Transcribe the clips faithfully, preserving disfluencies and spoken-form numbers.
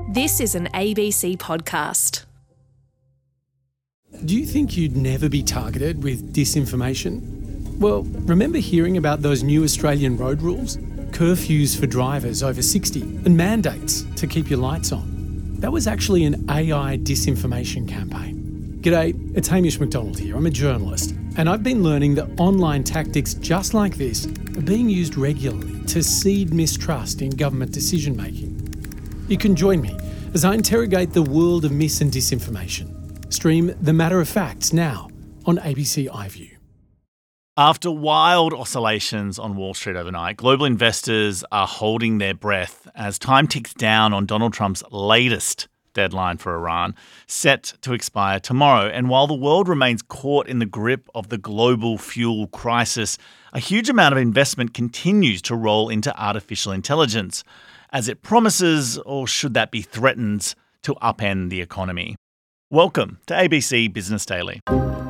This is an A B C podcast. Do you think you'd never be targeted with disinformation? Well, remember hearing about those new Australian road rules? Curfews for drivers over sixty and mandates to keep your lights on. That was actually an A I disinformation campaign. G'day, it's Hamish McDonald here. I'm a journalist, and I've been learning that online tactics just like this are being used regularly to seed mistrust in government decision-making. You can join me as I interrogate the world of mis and disinformation. Stream The Matter of Facts now on A B C iView. After wild oscillations on Wall Street overnight, global investors are holding their breath as time ticks down on Donald Trump's latest deadline for Iran, set to expire tomorrow. And while the world remains caught in the grip of the global fuel crisis, a huge amount of investment continues to roll into artificial intelligence, as it promises, or should that be threatened, to upend the economy. Welcome to A B C Business Daily.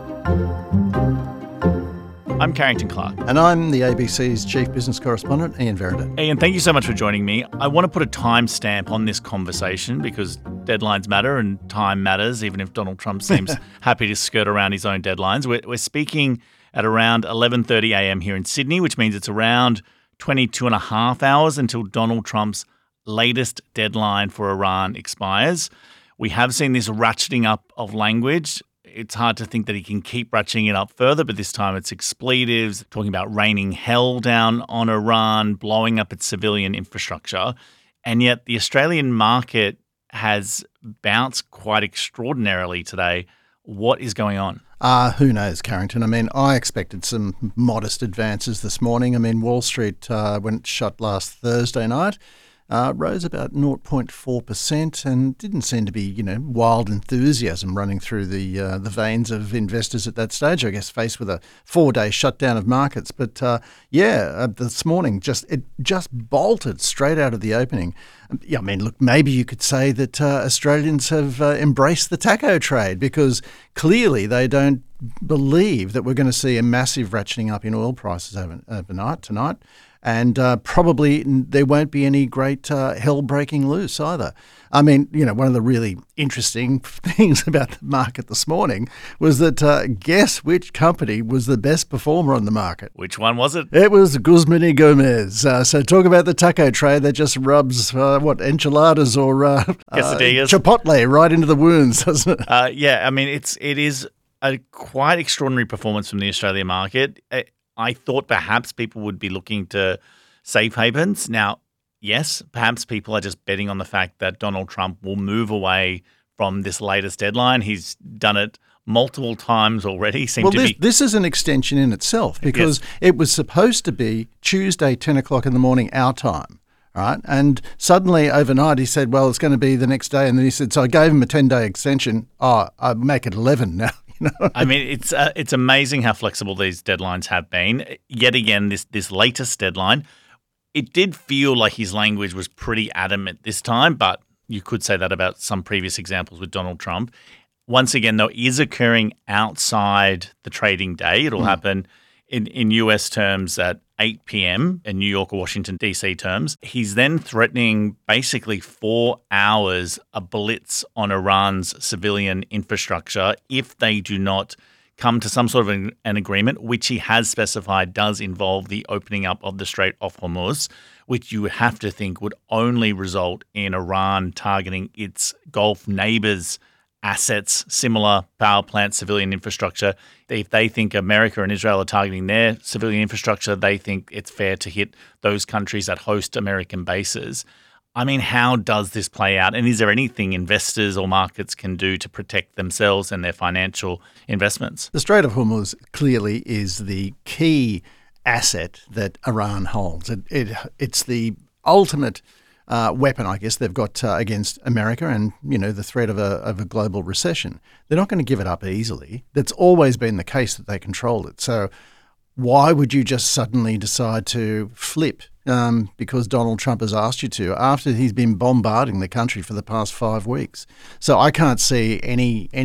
I'm Carrington Clark. And I'm the A B C's Chief Business Correspondent, Ian Verrider. Ian, thank you so much for joining me. I want to put a timestamp on this conversation because deadlines matter and time matters, even if Donald Trump seems happy to skirt around his own deadlines. We're, we're speaking at around eleven thirty a.m. here in Sydney, which means it's around twenty-two and a half hours until Donald Trump's latest deadline for Iran expires. We have seen this ratcheting up of language. It's hard to think that he can keep ratcheting it up further, but this time it's expletives, talking about raining hell down on Iran, blowing up its civilian infrastructure. And yet the Australian market has bounced quite extraordinarily today. What is going on? Uh, who knows, Carrington? I mean, I expected some modest advances this morning. I mean, Wall Street, uh, when it shut last Thursday night, Uh, rose about zero point four percent and didn't seem to be, you know, wild enthusiasm running through the uh, the veins of investors at that stage, I guess, faced with a four-day shutdown of markets. But, uh, yeah, uh, this morning, just it just bolted straight out of the opening. Yeah, I mean, look, maybe you could say that uh, Australians have uh, embraced the taco trade because clearly they don't believe that we're going to see a massive ratcheting up in oil prices over, overnight tonight. And uh, probably there won't be any great uh, hell breaking loose either. I mean, you know, one of the really interesting things about the market this morning was that uh, guess which company was the best performer on the market? Which one was it? It was Guzman y Gomez. Uh, so talk about the taco trade that just rubs, uh, what, enchiladas or uh, quesadillas, uh, chipotle right into the wounds, doesn't it? Uh, yeah, I mean, it's it is a quite extraordinary performance from the Australian market. It, I thought perhaps people would be looking to safe havens. Now, yes, perhaps people are just betting on the fact that Donald Trump will move away from this latest deadline. He's done it multiple times already. Seemed well, to this, be- this is an extension in itself because yes. It was supposed to be Tuesday, ten o'clock in the morning, our time. Right. And suddenly overnight he said, well, it's going to be the next day. And then he said, so I gave him a ten-day extension. Oh, I'll make it eleven now. No. I mean, it's uh, it's amazing how flexible these deadlines have been. Yet again, this this latest deadline, it did feel like his language was pretty adamant this time, but you could say that about some previous examples with Donald Trump. Once again, though, is occurring outside the trading day. It'll mm. happen in, in U S terms at eight p.m. in New York or Washington, D C terms. He's then threatening basically four hours a blitz on Iran's civilian infrastructure if they do not come to some sort of an, an agreement, which he has specified does involve the opening up of the Strait of Hormuz, which you would have to think would only result in Iran targeting its Gulf neighbors' assets, similar power plants, civilian infrastructure. If they think America and Israel are targeting their civilian infrastructure, they think it's fair to hit those countries that host American bases. I mean, how does this play out? And is there anything investors or markets can do to protect themselves and their financial investments? The Strait of Hormuz clearly is the key asset that Iran holds. It, it, it's the ultimate Uh, weapon, I guess, they've got uh, against America and, you know, the threat of a of a global recession. They're not going to give it up easily. That's always been the case that they control it. So why would you just suddenly decide to flip um, because Donald Trump has asked you to after he's been bombarding the country for the past five weeks? So I can't see any any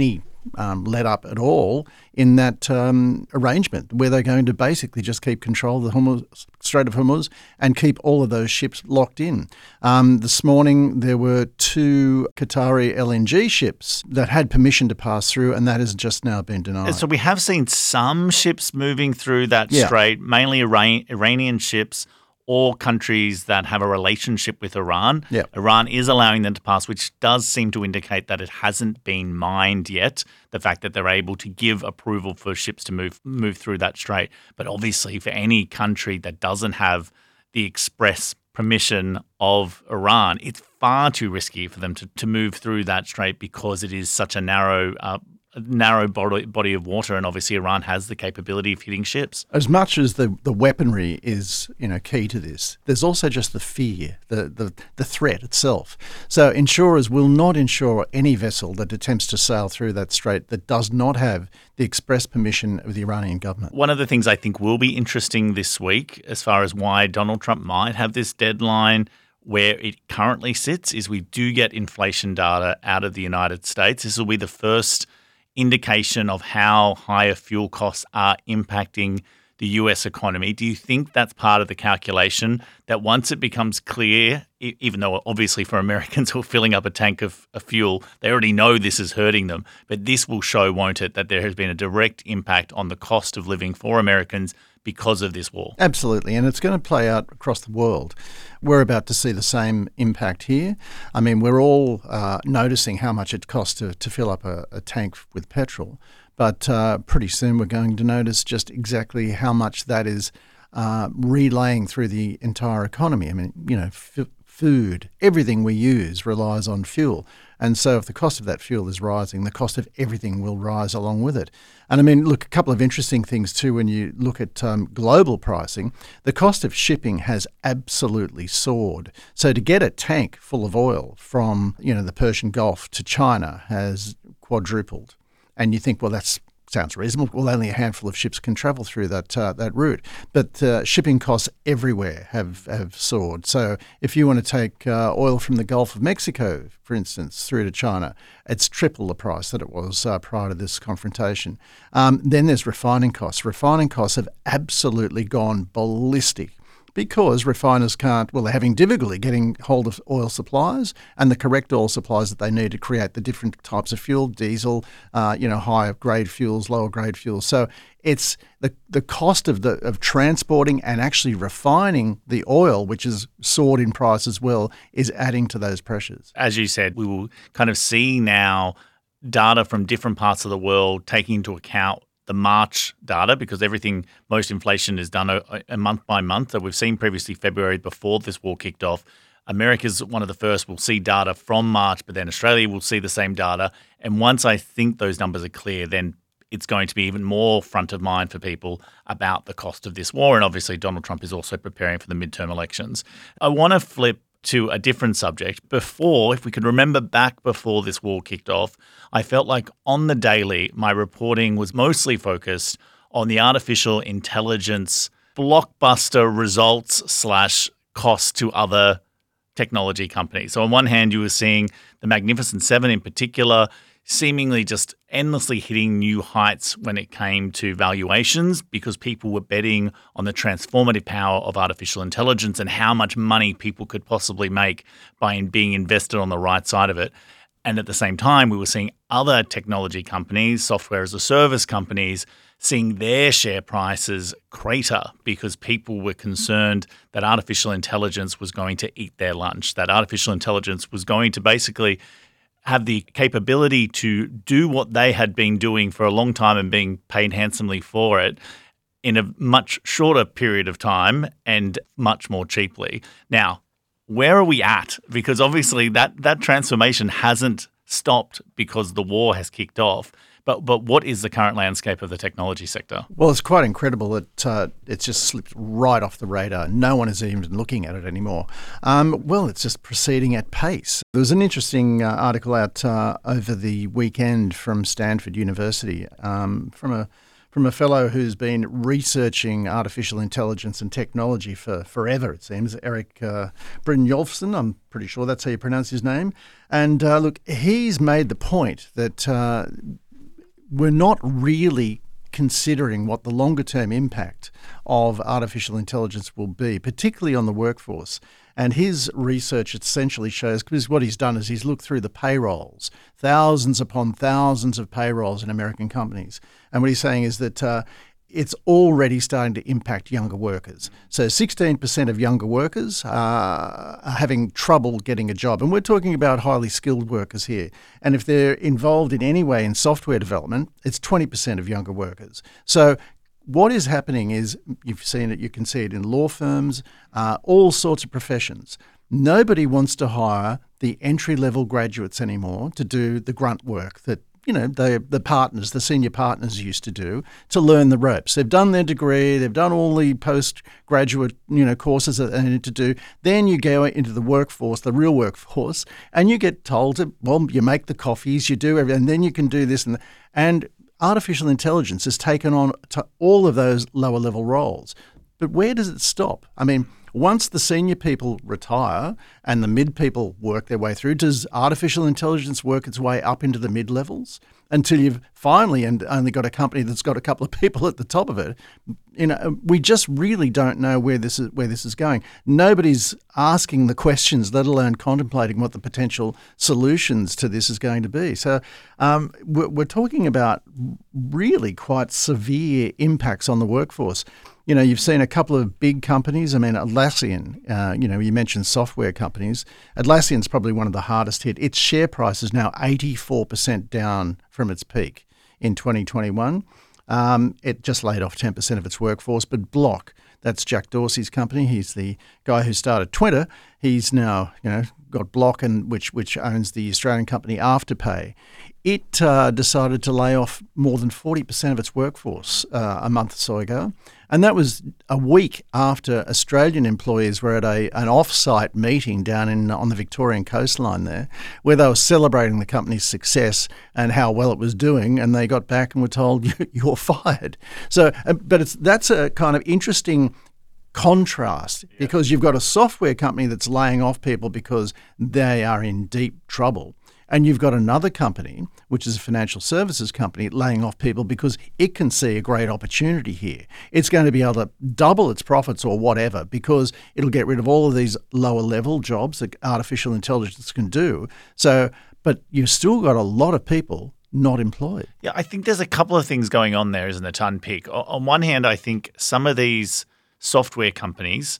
um, let up at all in that um, arrangement where they're going to basically just keep control of the Hormuz, Strait of Hormuz and keep all of those ships locked in. Um, this morning there were two Qatari L N G ships that had permission to pass through, and that has just now been denied. So we have seen some ships moving through that Yeah. strait, mainly Iran- Iranian ships or countries that have a relationship with Iran. Yep. Iran is allowing them to pass, which does seem to indicate that it hasn't been mined yet, the fact that they're able to give approval for ships to move move through that strait. But obviously for any country that doesn't have the express permission of Iran, it's far too risky for them to, to move through that strait because it is such a narrow uh, narrow body, body of water, and obviously Iran has the capability of hitting ships. As much as the, the weaponry is, you know, key to this, there's also just the fear, the, the, the threat itself. So insurers will not insure any vessel that attempts to sail through that strait that does not have the express permission of the Iranian government. One of the things I think will be interesting this week, as far as why Donald Trump might have this deadline where it currently sits, is we do get inflation data out of the United States. This will be the first indication of how higher fuel costs are impacting the U S economy. Do you think that's part of the calculation that once it becomes clear, e- even though obviously for Americans who are filling up a tank of, of fuel, they already know this is hurting them, but this will show, won't it, that there has been a direct impact on the cost of living for Americans because of this war? Absolutely, and it's going to play out across the world. We're about to see the same impact here. I mean, we're all uh, noticing how much it costs to, to fill up a, a tank with petrol, but uh, pretty soon we're going to notice just exactly how much that is uh, relaying through the entire economy. I mean, you know, f- food, everything we use relies on fuel. And so if the cost of that fuel is rising, the cost of everything will rise along with it. And I mean, look, a couple of interesting things too when you look at um, global pricing. The cost of shipping has absolutely soared. So to get a tank full of oil from, you know, the Persian Gulf to China has quadrupled. And you think, well, that's sounds reasonable. Well, only a handful of ships can travel through that uh, that route. But uh, shipping costs everywhere have, have soared. So if you want to take uh, oil from the Gulf of Mexico, for instance, through to China, it's triple the price that it was uh, prior to this confrontation. Um, then there's refining costs. Refining costs have absolutely gone ballistic, because refiners can't, well, they're having difficulty getting hold of oil supplies and the correct oil supplies that they need to create the different types of fuel, diesel, uh, you know, higher grade fuels, lower grade fuels. So it's the the cost of the of transporting and actually refining the oil, which has soared in price as well, is adding to those pressures. As you said, we will kind of see now data from different parts of the world taking into account the March data, because everything, most inflation is done a, a month by month. So we've seen previously February before this war kicked off. America's one of the first. We'll see data from March, but then Australia will see the same data. And once I think those numbers are clear, then it's going to be even more front of mind for people about the cost of this war. And obviously Donald Trump is also preparing for the midterm elections. I want to flip to a different subject. Before, if we could remember back before this war kicked off, I felt like on the daily, my reporting was mostly focused on the artificial intelligence blockbuster results slash costs to other technology companies. So on one hand, you were seeing the Magnificent Seven in particular seemingly just endlessly hitting new heights when it came to valuations, because people were betting on the transformative power of artificial intelligence and how much money people could possibly make by being invested on the right side of it. And at the same time, we were seeing other technology companies, software as a service companies, seeing their share prices crater because people were concerned that artificial intelligence was going to eat their lunch, that artificial intelligence was going to basically have the capability to do what they had been doing for a long time and being paid handsomely for it in a much shorter period of time and much more cheaply. Now, where are we at? Because obviously that, that transformation hasn't stopped because the war has kicked off. But but what is the current landscape of the technology sector? Well, it's quite incredible that uh, it's just slipped right off the radar. No one is even looking at it anymore. Um, well, it's just proceeding at pace. There was an interesting uh, article out uh, over the weekend from Stanford University um, from a from a fellow who's been researching artificial intelligence and technology for forever, it seems, Eric uh, Brynjolfsson. I'm pretty sure that's how you pronounce his name. And uh, look, he's made the point that Uh, we're not really considering what the longer-term impact of artificial intelligence will be, particularly on the workforce. And his research essentially shows, because what he's done is he's looked through the payrolls, thousands upon thousands of payrolls in American companies. And what he's saying is that uh, it's already starting to impact younger workers. So sixteen percent of younger workers uh, are having trouble getting a job. And we're talking about highly skilled workers here. And if they're involved in any way in software development, it's twenty percent of younger workers. So what is happening is, you've seen it, you can see it in law firms, uh, all sorts of professions. Nobody wants to hire the entry-level graduates anymore to do the grunt work that, you know, the the partners, the senior partners used to do to learn the ropes. They've done their degree, they've done all the postgraduate, you know, courses that they need to do. Then you go into the workforce, the real workforce, and you get told to, well, you make the coffees, you do everything, and then you can do this and and artificial intelligence has taken on to all of those lower level roles. But where does it stop? I mean, once the senior people retire and the mid people work their way through, does artificial intelligence work its way up into the mid levels until you've finally and only got a company that's got a couple of people at the top of it? You know, we just really don't know where this is where this is going. Nobody's asking the questions, let alone contemplating what the potential solutions to this is going to be. So um, we're, we're talking about really quite severe impacts on the workforce. You know, you've seen a couple of big companies. I mean, Atlassian, uh, you know, you mentioned software companies. Atlassian's probably one of the hardest hit. Its share price is now eighty-four percent down from its peak in twenty twenty-one. Um, it just laid off ten percent of its workforce. But Block, that's Jack Dorsey's company. He's the guy who started Twitter. He's now, you know, got Block, and which which owns the Australian company Afterpay. It uh, decided to lay off more than forty percent of its workforce uh, a month or so ago. And that was a week after Australian employees were at a an off-site meeting down in on the Victorian coastline there, where they were celebrating the company's success and how well it was doing, and they got back and were told, you're fired. So, but it's that's a kind of interesting contrast, because you've got a software company that's laying off people because they are in deep trouble. And you've got another company, which is a financial services company, laying off people because it can see a great opportunity here. It's going to be able to double its profits or whatever, because it'll get rid of all of these lower level jobs that artificial intelligence can do. So, but you've still got a lot of people not employed. Yeah, I think there's a couple of things going on there, isn't it, to unpick. On one hand, I think some of these software companies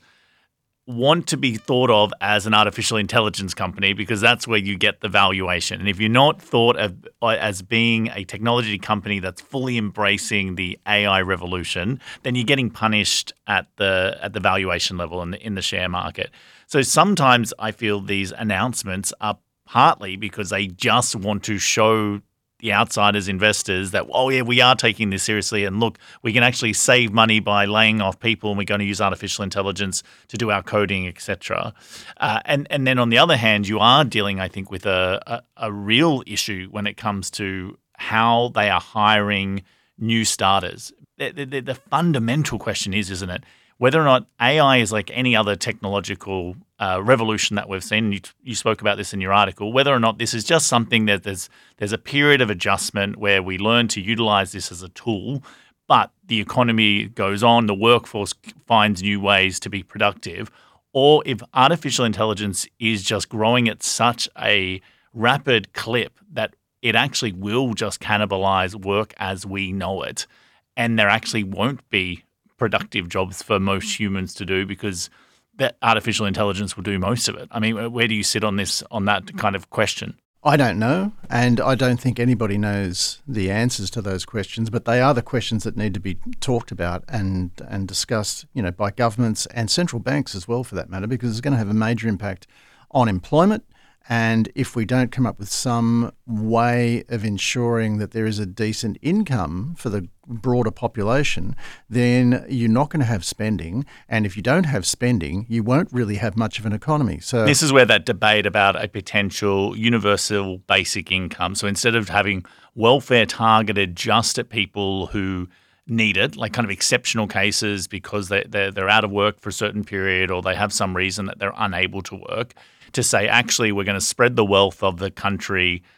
want to be thought of as an artificial intelligence company because that's where you get the valuation. And if you're not thought of as being a technology company that's fully embracing the A I revolution, then you're getting punished at the at the valuation level in the, in the share market. So sometimes I feel these announcements are partly because they just want to show the outsiders, investors, that, oh, yeah, we are taking this seriously. And look, we can actually save money by laying off people, and we're going to use artificial intelligence to do our coding, et cetera. Uh, and, and then on the other hand, you are dealing, I think, with a, a, a real issue when it comes to how they are hiring new starters. The, the, the fundamental question is, isn't it, whether or not A I is like any other technological uh, revolution that we've seen. You, you spoke about this in your article, whether or not this is just something that there's there's a period of adjustment where we learn to utilize this as a tool, but the economy goes on, the workforce finds new ways to be productive, or if artificial intelligence is just growing at such a rapid clip that it actually will just cannibalize work as we know it, and there actually won't be productive jobs for most humans to do because that artificial intelligence will do most of it. I mean, where do you sit on this, on that kind of question? I don't know, and I don't think anybody knows the answers to those questions, but they are the questions that need to be talked about and and discussed, you know, by governments and central banks as well, for that matter, because it's going to have a major impact on employment. And if we don't come up with some way of ensuring that there is a decent income for the broader population, then you're not going to have spending. And if you don't have spending, you won't really have much of an economy. So this is where that debate about a potential universal basic income. So instead of having welfare targeted just at people who need it, like kind of exceptional cases because they, they're, they're out of work for a certain period or they have some reason that they're unable to work, to say, actually, we're going to spread the wealth of the country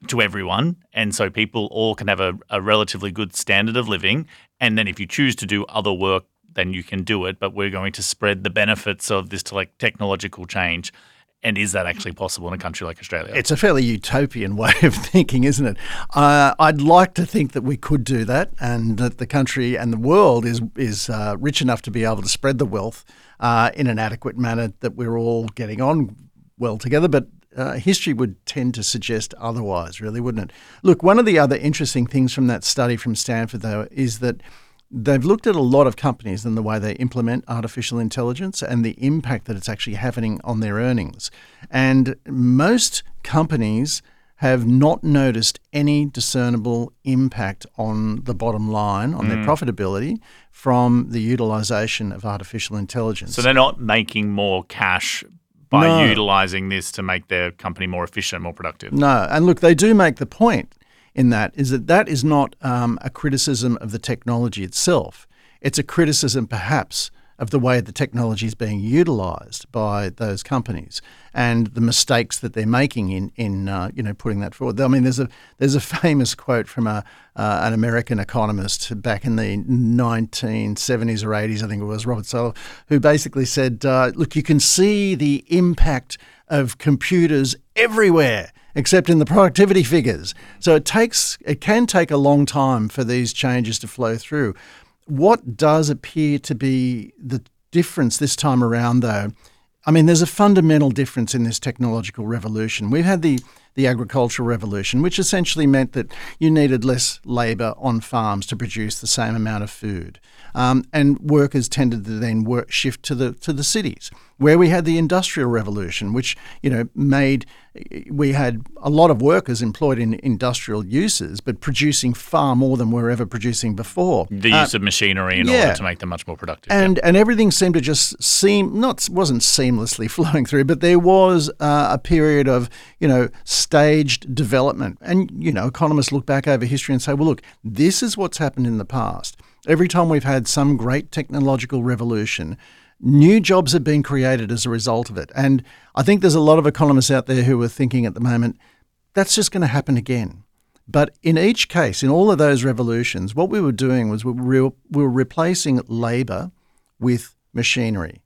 to everyone. And so people all can have a, a relatively good standard of living. And then if you choose to do other work, then you can do it. But we're going to spread the benefits of this to like technological change. And is that actually possible in a country like Australia? It's a fairly utopian way of thinking, isn't it? Uh, I'd like to think that we could do that, and that the country and the world is is uh, rich enough to be able to spread the wealth uh, in an adequate manner, that we're all getting on well together. But uh, history would tend to suggest otherwise, really, wouldn't it? Look, one of the other interesting things from that study from Stanford, though, is that they've looked at a lot of companies and the way they implement artificial intelligence and the impact that it's actually having on their earnings. And most companies have not noticed any discernible impact on the bottom line, on mm. their profitability, from the utilisation of artificial intelligence. So they're not making more cash by no. utilising this to make their company more efficient, more productive. No. And look, they do make the point in that is that that is not um, a criticism of the technology itself. It's a criticism, perhaps, of the way the technology is being utilised by those companies and the mistakes that they're making in in uh, you know putting that forward. I mean, there's a there's a famous quote from a uh, an American economist back in the nineteen seventies or eighties, I think it was, Robert Solow, who basically said, uh, "Look, you can see the impact of computers everywhere, except in the productivity figures." So it takes, it can take a long time for these changes to flow through. What does appear to be the difference this time around, though, I mean, there's a fundamental difference in this technological revolution. We've had the, the agricultural revolution, which essentially meant that you needed less labour on farms to produce the same amount of food. Um, and workers tended to then work, shift to the to the cities, where we had the industrial revolution, which, you know, made we had a lot of workers employed in industrial uses, but producing far more than we were ever producing before. The uh, use of machinery in yeah. order to make them much more productive. And yeah. and everything seemed to just seem, not wasn't seamlessly flowing through, but there was uh, a period of, you know, staged development. And, you know, economists look back over history and say, well, look, this is what's happened in the past. Every time we've had some great technological revolution, new jobs have been created as a result of it. And I think there's a lot of economists out there who are thinking at the moment, that's just going to happen again. But in each case, in all of those revolutions, what we were doing was we were, we were replacing labour with machinery.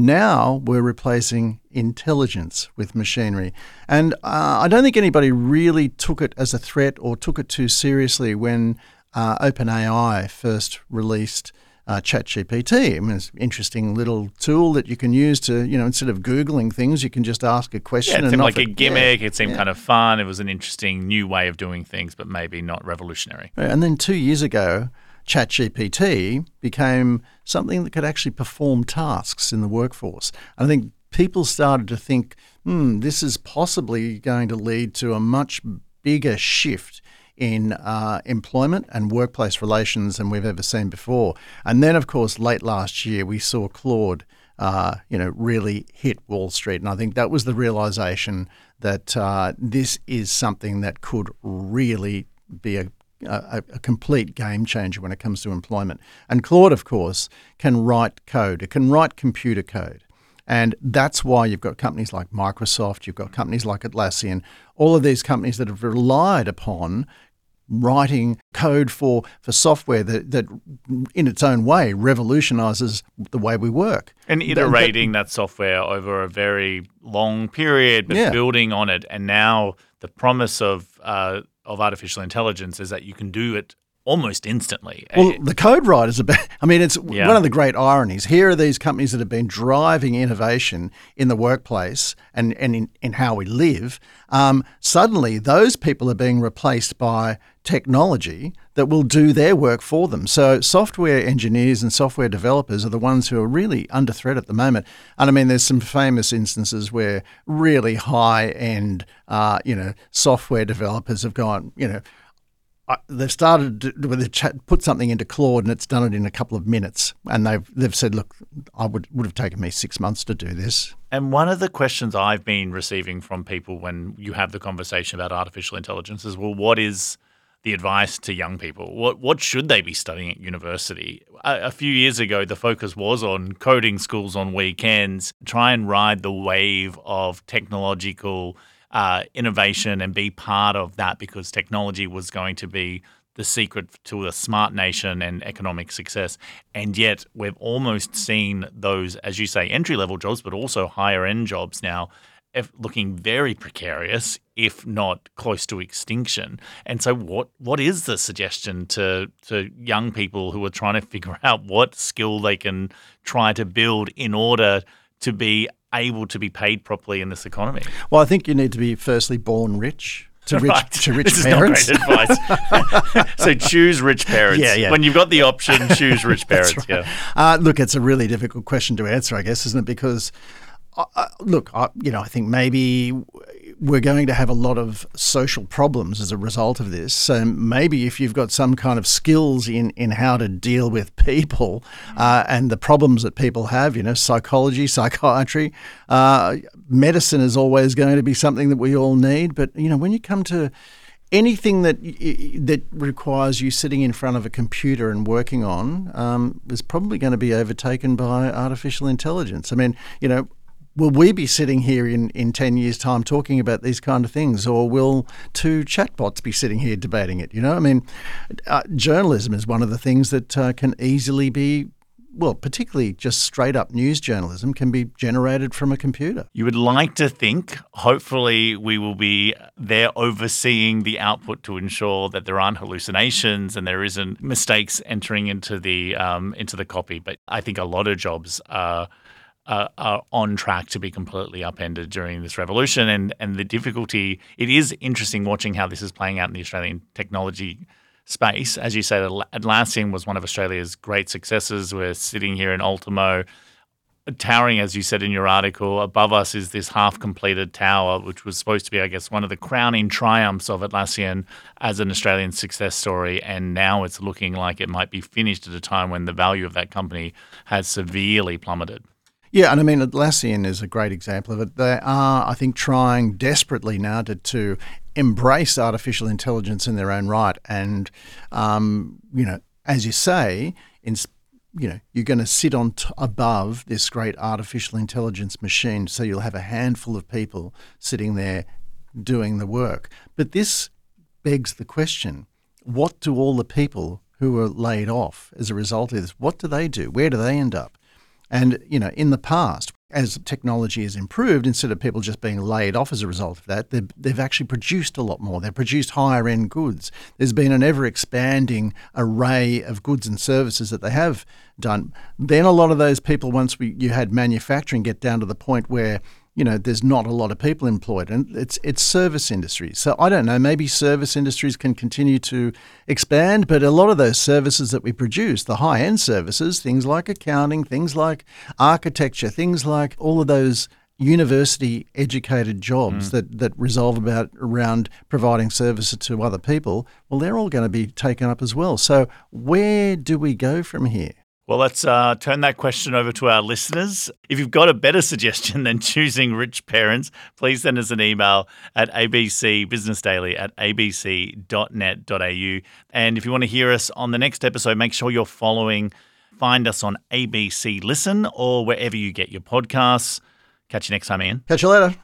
Now we're replacing intelligence with machinery. And uh, I don't think anybody really took it as a threat or took it too seriously when uh, OpenAI first released uh, ChatGPT. I mean, it's an interesting little tool that you can use to, you know, instead of Googling things, you can just ask a question. Yeah, it and seemed like offer, a gimmick. Yeah, it seemed yeah. kind of fun. It was an interesting new way of doing things, but maybe not revolutionary. And then two years ago, ChatGPT became something that could actually perform tasks in the workforce. I think people started to think, hmm, this is possibly going to lead to a much bigger shift in uh, employment and workplace relations than we've ever seen before. And then, of course, late last year, we saw Claude, uh, you know, really hit Wall Street. And I think that was the realization that uh, this is something that could really be a A, a complete game changer when it comes to employment. And Claude, of course, can write code. It can write computer code. And that's why you've got companies like Microsoft, you've got companies like Atlassian, all of these companies that have relied upon writing code for, for software that, that in its own way revolutionizes the way we work. And iterating that, that software over a very long period, but yeah. building on it. And now the promise of uh, of artificial intelligence is that you can do it almost instantly. Well, the code writers, about, I mean, it's yeah. one of the great ironies. Here are these companies that have been driving innovation in the workplace and, and in, in how we live. Um, suddenly, those people are being replaced by technology that will do their work for them. So software engineers and software developers are the ones who are really under threat at the moment. And I mean, there's some famous instances where really high-end, uh, you know, software developers have gone, you know, they've started to, with a chat, put something into Claude and it's done it in a couple of minutes. And they've they've said, look, I would would have taken me six months to do this. And one of the questions I've been receiving from people when you have the conversation about artificial intelligence is, well, what is the advice to young people? What what should they be studying at university? A, a few years ago, the focus was on coding schools on weekends, try and ride the wave of technological uh, innovation and be part of that because technology was going to be the secret to a smart nation and economic success. And yet we've almost seen those, as you say, entry-level jobs, but also higher-end jobs now if looking very precarious, if not close to extinction. And so what what is the suggestion to, to young people who are trying to figure out what skill they can try to build in order to be able to be paid properly in this economy? Well, I think you need to be firstly born rich. To rich, right. to rich this parents. Is not great advice. So choose rich parents. Yeah, yeah. When you've got the option, choose rich parents. Right. Yeah. Uh, look, it's a really difficult question to answer, I guess, isn't it? Because, uh, look, I, you know, I think maybe we're going to have a lot of social problems as a result of this. So maybe if you've got some kind of skills in, in how to deal with people uh, and the problems that people have, you know, psychology, psychiatry, uh, medicine is always going to be something that we all need. But, you know, when you come to anything that that requires you sitting in front of a computer and working on um, is probably going to be overtaken by artificial intelligence. I mean, you know, will we be sitting here in, in ten years' time talking about these kind of things, or will two chatbots be sitting here debating it? You know, I mean, uh, journalism is one of the things that uh, can easily be, well, particularly just straight up news journalism can be generated from a computer. You would like to think, hopefully, we will be there overseeing the output to ensure that there aren't hallucinations and there isn't mistakes entering into the um, into the copy. But I think a lot of jobs are. Uh, are on track to be completely upended during this revolution. And, and the difficulty, it is interesting watching how this is playing out in the Australian technology space. As you said, Atlassian was one of Australia's great successes. We're sitting here in Ultimo, towering, as you said in your article. Above us is this half-completed tower, which was supposed to be, I guess, one of the crowning triumphs of Atlassian as an Australian success story. And now it's looking like it might be finished at a time when the value of that company has severely plummeted. Yeah, and I mean, Atlassian is a great example of it. They are, I think, trying desperately now to, to embrace artificial intelligence in their own right. And, um, you know, as you say, in, you know, you're going to sit on t- above this great artificial intelligence machine. So you'll have a handful of people sitting there doing the work. But this begs the question, what do all the people who are laid off as a result of this, what do they do? Where do they end up? And, you know, in the past, as technology has improved, instead of people just being laid off as a result of that, they've, they've actually produced a lot more. They've produced higher-end goods. There's been an ever-expanding array of goods and services that they have done. Then a lot of those people, once we you had manufacturing get down to the point where, you know, there's not a lot of people employed, and it's it's service industries. So I don't know, maybe service industries can continue to expand, but a lot of those services that we produce, the high-end services, things like accounting, things like architecture, things like all of those university-educated jobs mm. that, that resolve about around providing services to other people, well, they're all going to be taken up as well. So where do we go from here? Well, let's uh, turn that question over to our listeners. If you've got a better suggestion than choosing rich parents, please send us an email at abcbusinessdaily at abc dot net dot a u. And if you want to hear us on the next episode, make sure you're following. Find us on A B C Listen or wherever you get your podcasts. Catch you next time, Ian. Catch you later.